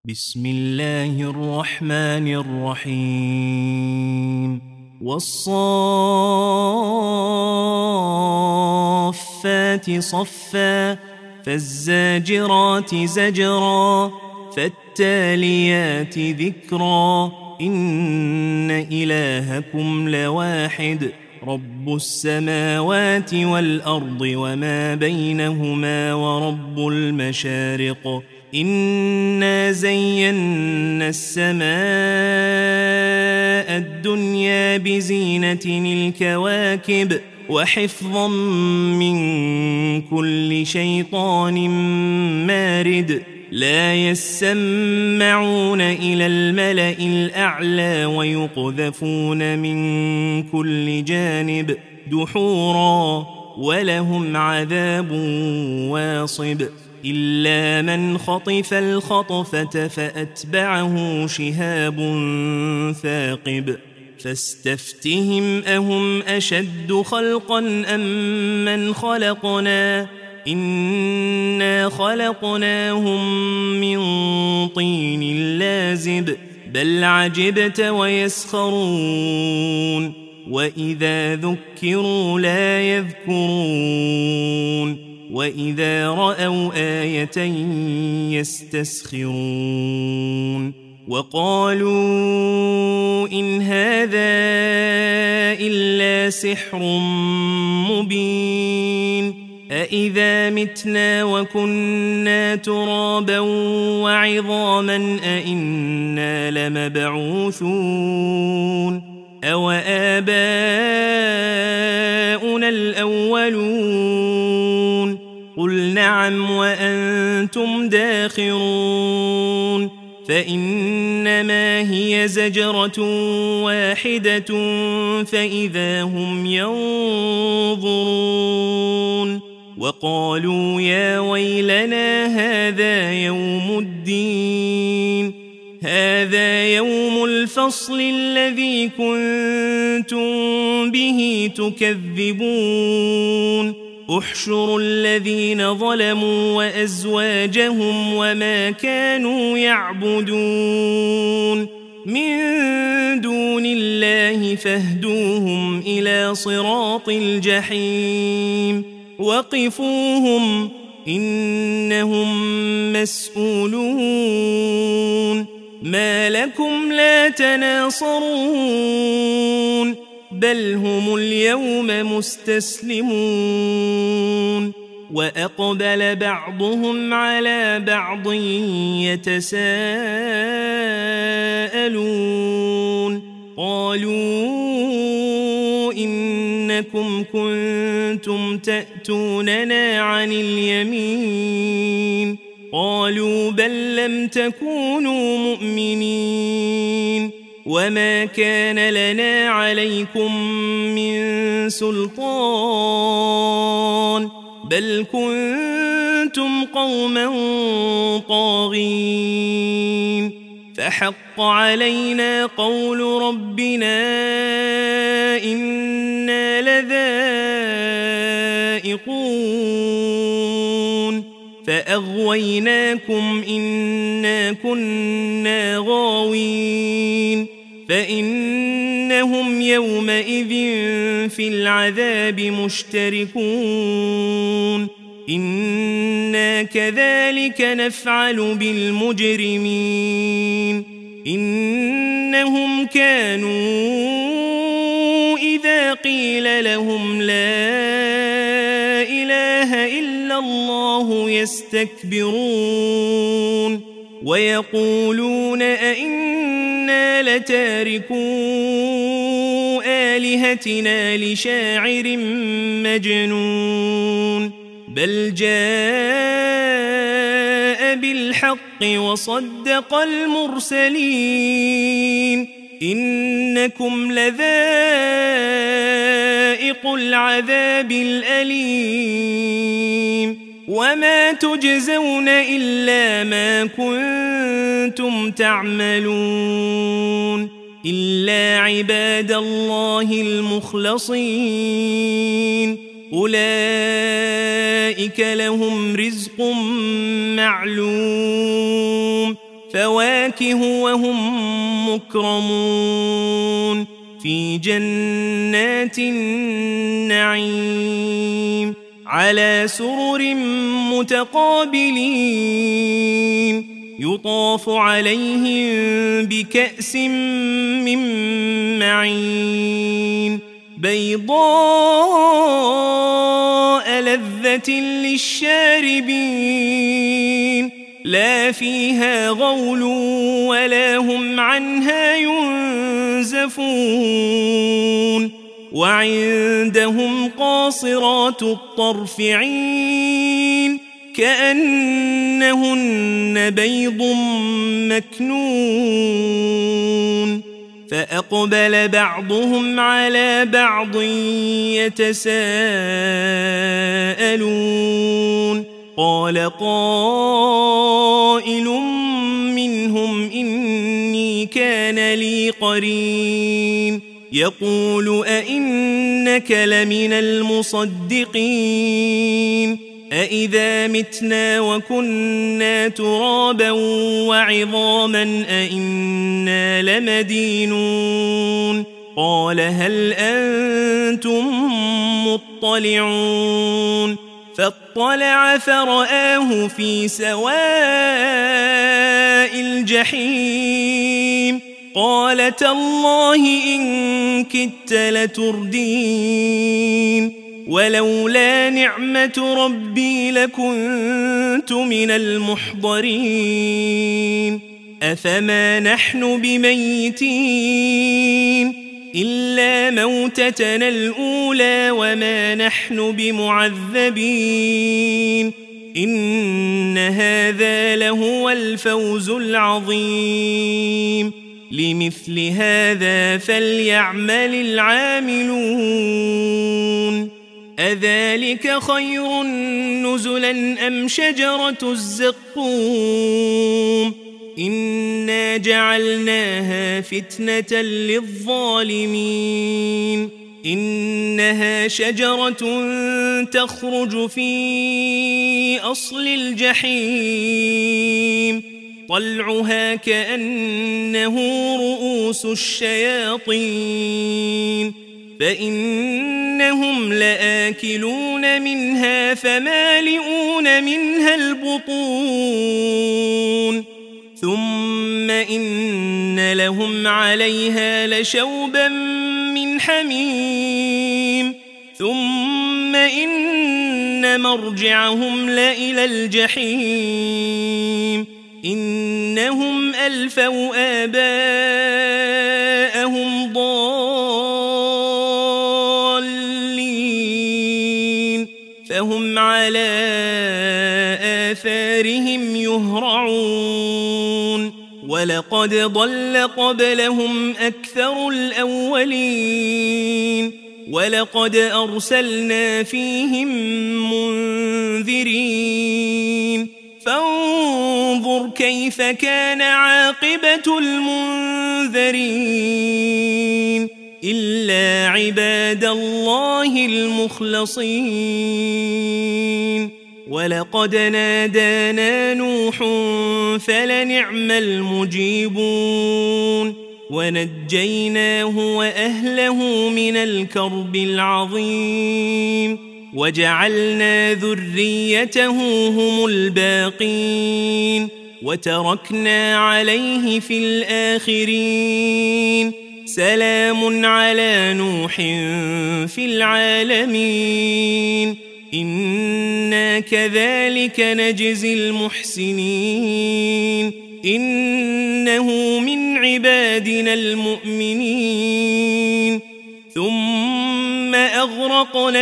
بسم الله الرحمن الرحيم والصافات صفا فالزاجرات زجرا فالتاليات ذكرا إن إلهكم لواحد رب السماوات والأرض وما بينهما ورب المشارق إنا زينا السماء الدنيا بزينة الكواكب وحفظا من كل شيطان مارد لا يسمعون إلى الملأ الأعلى ويقذفون من كل جانب دحورا ولهم عذاب واصب إلا من خطف الخطفة فأتبعه شهاب ثاقب فاستفتهم أهم أشد خلقا أم من خلقنا إنا خلقناهم من طين لازب بل عجبت ويسخرون وإذا ذكروا لا يذكرون وإذا رأوا آية يستسخرون وقالوا إن هذا إلا سحر مبين أإذا متنا وكنا ترابا وعظاما أإنا لمبعوثون أو آباؤنا الأولون قل نعم وأنتم داخرون فإنما هي زجرة واحدة فإذا هم ينظرون وقالوا يا ويلنا هذا يوم الدين هذا يوم الفصل الذي كنتم به تكذبون احشروا الذين ظلموا وأزواجهم وما كانوا يعبدون من دون الله فاهدوهم إلى صراط الجحيم وقفوهم إنهم مسؤولون ما لكم لا تناصرون بل هم اليوم مستسلمون وأقبل بعضهم على بعض يتساءلون قالوا إنكم كنتم تأتوننا عن اليمين قالوا بل لم تكونوا مؤمنين وما كان لنا عليكم من سلطان بل كنتم قوما طاغين فحق علينا قول ربنا إنا لذائقون فأغويناكم إنا كنا غاوين فإنهم يومئذ في العذاب مشتركون إنا كذلك نفعل بالمجرمين إنهم كانوا إذا قيل لهم لا إله إلا الله يستكبرون ويقولون أئنا لتاركو آلهتنا لشاعر مجنون بل جاء بالحق وصدق المرسلين إنكم لذائق العذاب الأليم وما تجزون إلا ما كنتم تعملون إلا عباد الله المخلصين أولئك لهم رزق معلوم فواكه وهم مكرمون في جنات النعيم على سرر متقابلين يطاف عليهم بكأس من معين بيضاء لذة للشاربين لا فيها غول ولا هم عنها ينزفون وعندهم قاصرات الطرف عين كأنهن بيض مكنون فأقبل بعضهم على بعض يتساءلون قال قائل منهم إني كان لي قرين يقول أئنك لمن المصدقين أئذا متنا وكنا ترابا وعظاما أئنا لمدينون قال هل أنتم مطلعون فاطلع فرآه في سواء الجحيم قال تالله إن كدت لتردين ولولا نعمة ربي لكنت من المحضرين أفما نحن بميتين إلا موتتنا الأولى وما نحن بمعذبين إن هذا لهو الفوز العظيم لمثل هذا فليعمل العاملون أذلك خير نزلا أم شجرة الزقوم إنا جعلناها فتنة للظالمين إنها شجرة تخرج في أصل الجحيم طلعها كأنه رؤوس الشياطين فإنهم لآكلون منها فمالئون منها البطون ثم إن لهم عليها لشوبا من حميم ثم إن مرجعهم لإلى الجحيم إنهم ألفوا آباءهم ضالين فهم على آثارهم يهرعون ولقد ضل قبلهم أكثر الأولين ولقد أرسلنا فيهم منذرين فانظر كيف كان عاقبة المنذرين إلا عباد الله المخلصين ولقد نادانا نوح فلنعم المجيبون ونجيناه وأهله من الكرب العظيم وجعلنا ذريته هم الباقين وتركنا عليه في الآخرين سلام على نوح في العالمين إنا كذلك نجزي المحسنين إنه من عبادنا المؤمنين ثم أغرقنا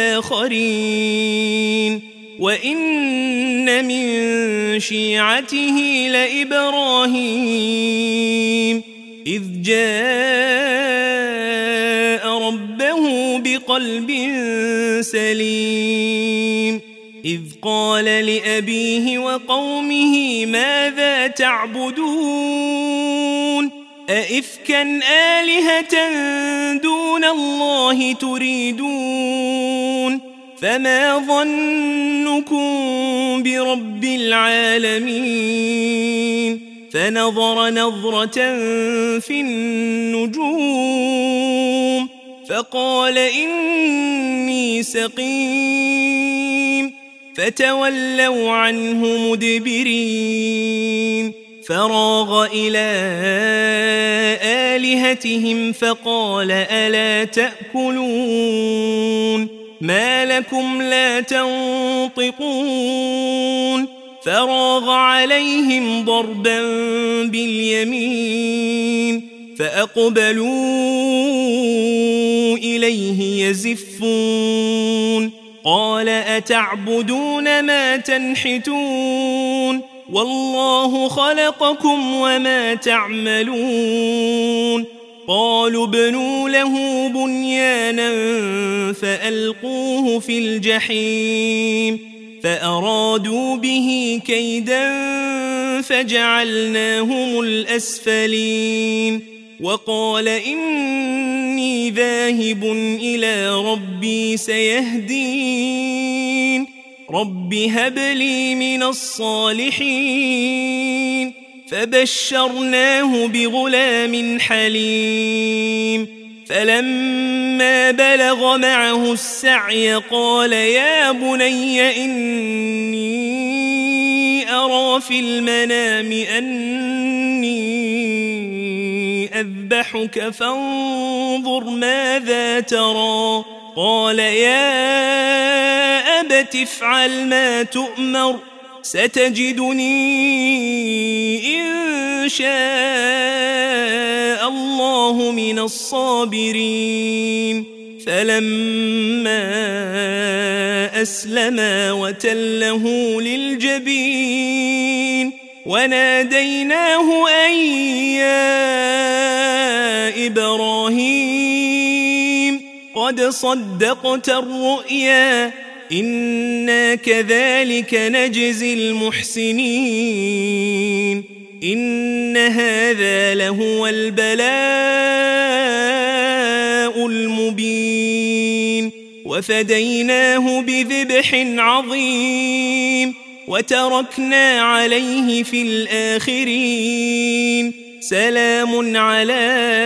الآخرين وإن من شيعته لإبراهيم إذ جاء ربه بقلب سليم إذ قال لأبيه وقومه ماذا تعبدون أئفكا آلهة دون الله تريدون فما ظنكم برب العالمين فنظر نظرة في النجوم فقال إني سقيم فتولوا عنه مدبرين فراغ إلى آلهتهم فقال ألا تأكلون ما لكم لا تنطقون فراغ عليهم ضربا باليمين فأقبلوا إليه يزفون قال أتعبدون ما تنحتون والله خلقكم وما تعملون قالوا ابنوا له بنيانا فألقوه في الجحيم فأرادوا به كيدا فجعلناهم الأسفلين وقال إني ذاهب إلى ربي سيهدين رب هب لي من الصالحين فبشرناه بغلام حليم فلما بلغ معه السعي قال يا بني إني أرى في المنام أني أذبحك فانظر ماذا ترى قال يا أبت افعل ما تؤمر ستجدني إن شاء الله من الصابرين فلما أسلما وتله للجبين وناديناه أن يا إبراهيم قد صدقت الرؤيا إنا كذلك نجزي المحسنين إن هذا لهو البلاء المبين وفديناه بذبح عظيم وتركنا عليه في الآخرين سلام على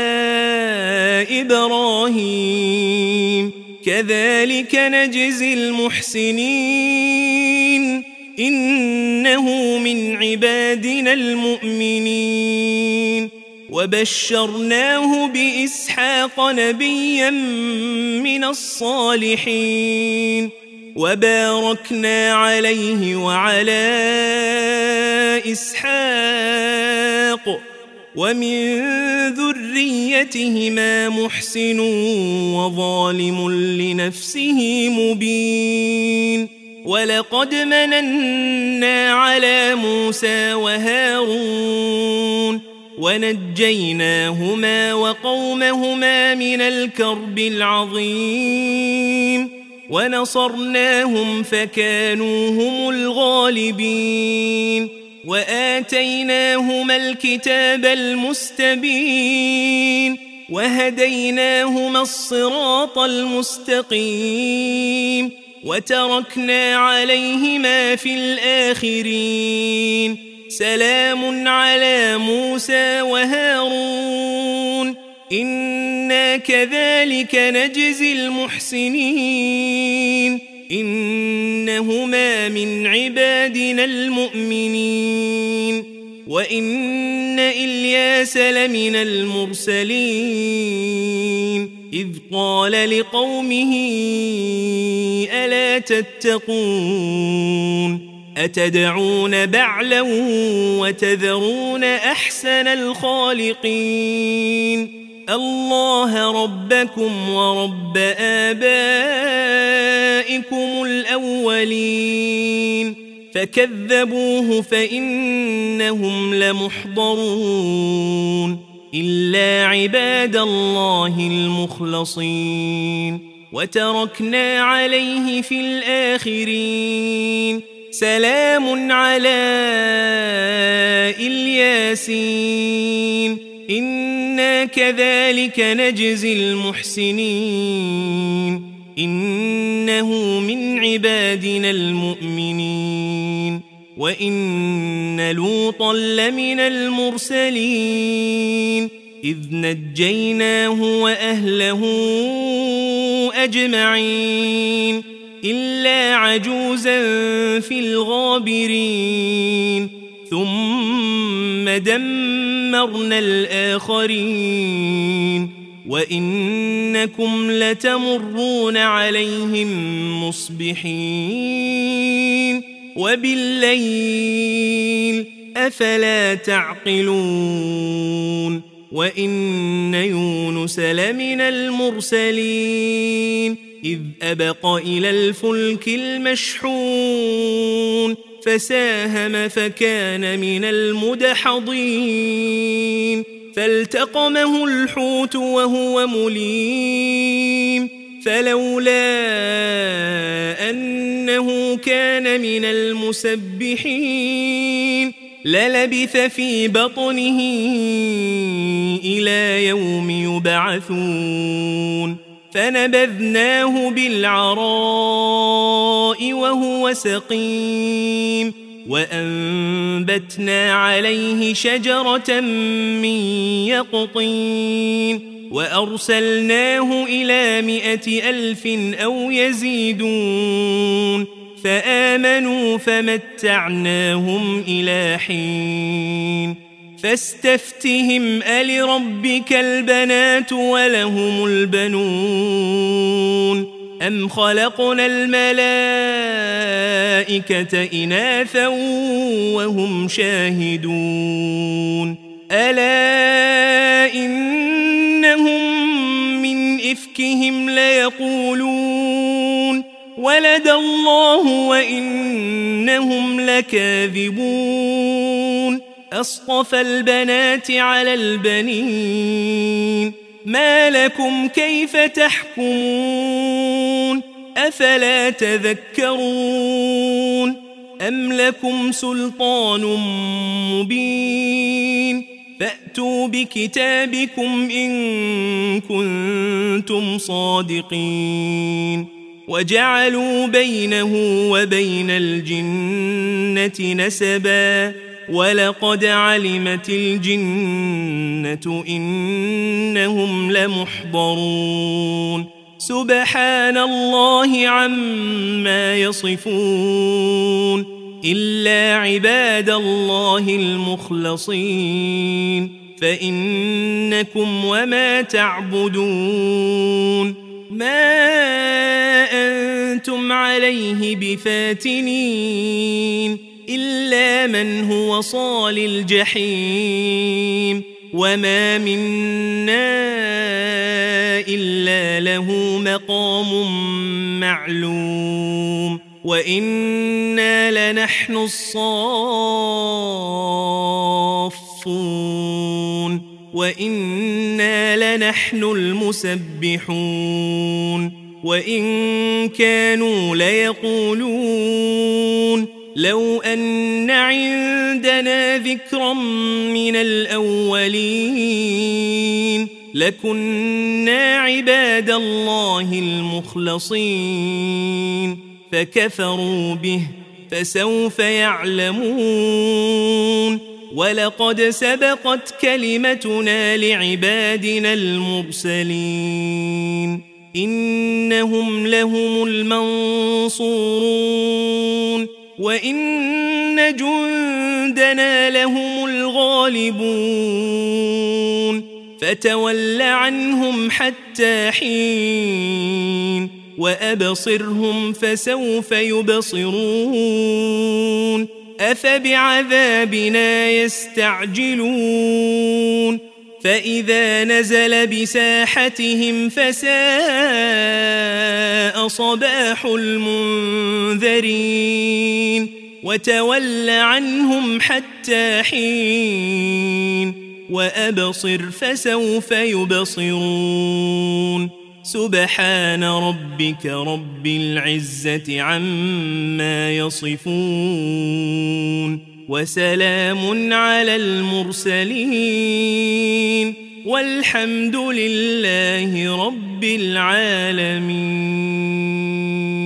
إبراهيم كذلك نجزي المحسنين إنه من عبادنا المؤمنين وبشرناه بإسحاق نبيا من الصالحين وباركنا عليه وعلى إسحاق ومن ذريتهما محسن وظالم لنفسه مبين ولقد مننا على موسى وهارون ونجيناهما وقومهما من الكرب العظيم ونصرناهم فكانوا هم الغالبين وآتيناهما الكتاب المستبين وهديناهما الصراط المستقيم وتركنا عليهما في الآخرين سلام على موسى وهارون إنا كذلك نجزي المحسنين إنهما من عبادنا المؤمنين وإن إلياس لمن المرسلين إذ قال لقومه ألا تتقون أتدعون بعلا وتذرون أحسن الخالقين الله ربكم ورب آبائكم الأولين فكذبوه فإنهم لمحضرون إلا عباد الله المخلصين وتركنا عليه في الآخرين سلام على الياسين إنا كذلك نجزي المحسنين إنه من عبادنا المؤمنين وإن لوطا لمن المرسلين إذ نجيناه وأهله أجمعين إلا عجوزا في الغابرين ثم دمرنا الآخرين وإنكم لتمرون عليهم مصبحين وبالليل أفلا تعقلون وإن يونس لمن المرسلين إذ أبق إلى الفلك المشحون فساهم فكان من المدحضين فالتقمه الحوت وهو مليم فلولا أنه كان من المسبحين للبث في بطنه إلى يوم يبعثون فنبذناه بالعراء وهو سقيم وأنبتنا عليه شجرة من يقطين وأرسلناه إلى 100,000 أو يزيدون فآمنوا فمتعناهم إلى حين فاستفتهم ألربك البنات ولهم البنون أم خلقنا الملائكة إناثا وهم شاهدون ألا إنهم من إفكهم ليقولون ولد الله وإنهم لكاذبون أصطفى البنات على البنين ما لكم كيف تحكمون أفلا تذكرون أم لكم سلطان مبين فأتوا بكتابكم إن كنتم صادقين وجعلوا بينه وبين الجنة نسبا ولقد علمت الجنة إنهم لمحضرون سبحان الله عما يصفون إلا عباد الله المخلصين فإنكم وما تعبدون ما أنتم عليه بفاتنين إلا من هو صال الجحيم وما منا إلا له مقام معلوم وإنا لنحن الصافون وإنا لنحن المسبحون وإن كانوا ليقولون لو أن عندنا ذكرا من الأولين لكنا عباد الله المخلصين فكفروا به فسوف يعلمون ولقد سبقت كلمتنا لعبادنا المرسلين إنهم لهم المنصورون وإن جندنا لهم الغالبون فتول عنهم حتى حين وأبصرهم فسوف يبصرون أفبعذابنا يستعجلون فإذا نزل بساحتهم فساء صباح المنذرين وتول عنهم حتى حين وأبصر فسوف يبصرون سبحان ربك رب العزة عما يصفون وسلام على المرسلين والحمد لله رب العالمين.